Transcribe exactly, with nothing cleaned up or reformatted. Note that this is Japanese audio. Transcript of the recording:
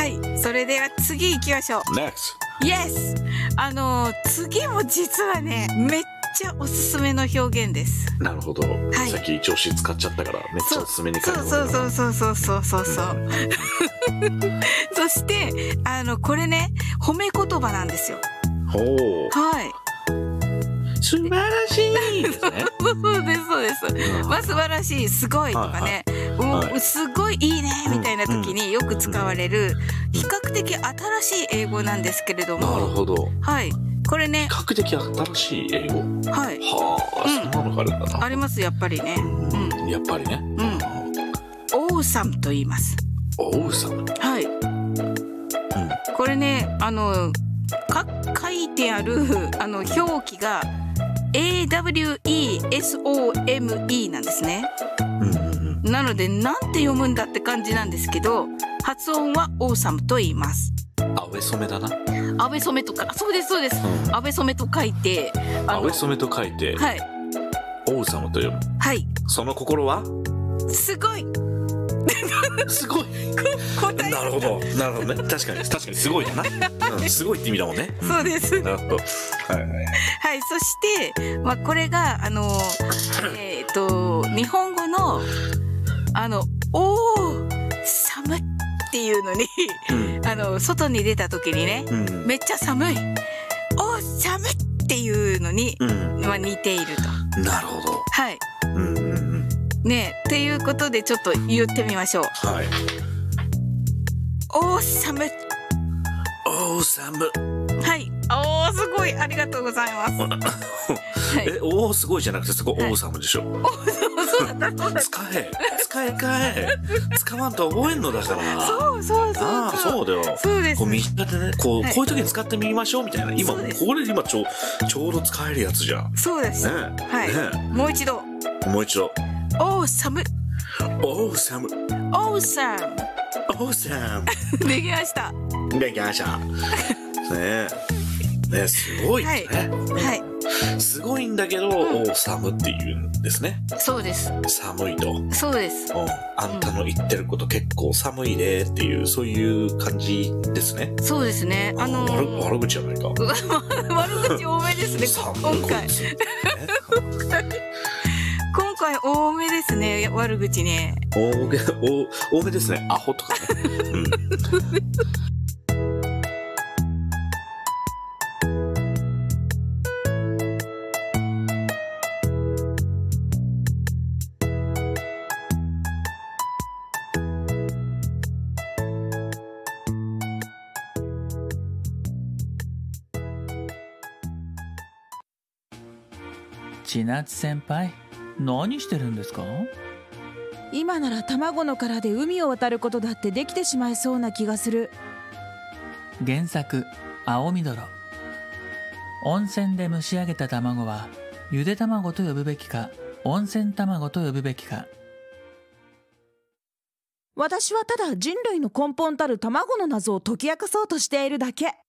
はい、それでは次行きましょう。 Next Yes。 あの次も実はねめっちゃおすすめの表現です。 なるほど、 はい、 さっき調子使っちゃったからめっちゃおすすめに書いてもらそうそうそうそうそうそうそうそしてあのこれね褒め言葉なんですよ。 ほう、 はい、 素晴らしいですねそうですそうです、まあ、素晴らしい、すごいとかね、はいはい、うん、すごいいいねみたいな時によく使われる比較的新しい英語なんですけれども。 なるほど、はい、 これね比較的新しい英語、 はい、 はあ、うん、そんなのがあるんだな。 ありますやっぱりね、 うん、やっぱりね、 うん、オーサムと言います。 オーサム、 はい、うん、これねあのか書いてあるあの表記が エーダブリューイーエスオーエムイー なんですね、うんうんうん、なのでなんて読むんだって感じなんですけど、発音はオーサムと言います。 アベソメだな。 アベソメとか、そうですそうです、うん、アベソメと書いてアベソメと書いて、はい、オーサムと読む。 はい、その心はすごいすごいなるほどなるほどね、確かに確かにすごいだな、うん、すごいって意味だもんね、 うん、そうです。 なるほど、はいはいはい、 そして、まあ、これがあのえっと日本語のあのおー寒いっていうのに、うん、あの外に出た時にね、うん、めっちゃ寒い、おー寒いっていうのに、うん、まあ、似ていると。 なるほど、 はい、 うんうんうん、 ね、っていうことでちょっと言ってみましょう。 はい、 おー寒い、 おー寒い、 はい、おーすごい、ありがとうございます、はい、 え、おーすごいじゃなくてそこオーサムでしょ、はい、そうだった使え使え使え使わんと覚えんのだから。 そうそうそうそう、 ああそうだよ、そうです、こう右手でねこう、はい、こういう時に使ってみましょうみたいな、今これ今ちょちょうど使えるやつじゃん。そうですね、はい、ね、もう一度もう一度オーサム、 オーサム、 オーサム、 オーサムできましたできましたねえね、すごいですね、はい、はい、すごいんだけど、うん、オーサムって言うんですね。 そうです、 寒いと、 そうです、 うん、あんたの言ってること結構寒いねっていう、そういう感じですね。 そうですね、あのー、 悪, 悪口じゃないか悪口多めですね今回今回多めですね、悪口ね、 多め、多めですね、アホとかね、うん千夏先輩、何してるんですか？ 今なら卵の殻で海を渡ることだってできてしまいそうな気がする。 原作、青みどろ。温泉で蒸し上げた卵はゆで卵と呼ぶべきか、温泉卵と呼ぶべきか。 私はただ人類の根本たる卵の謎を解き明かそうとしているだけ。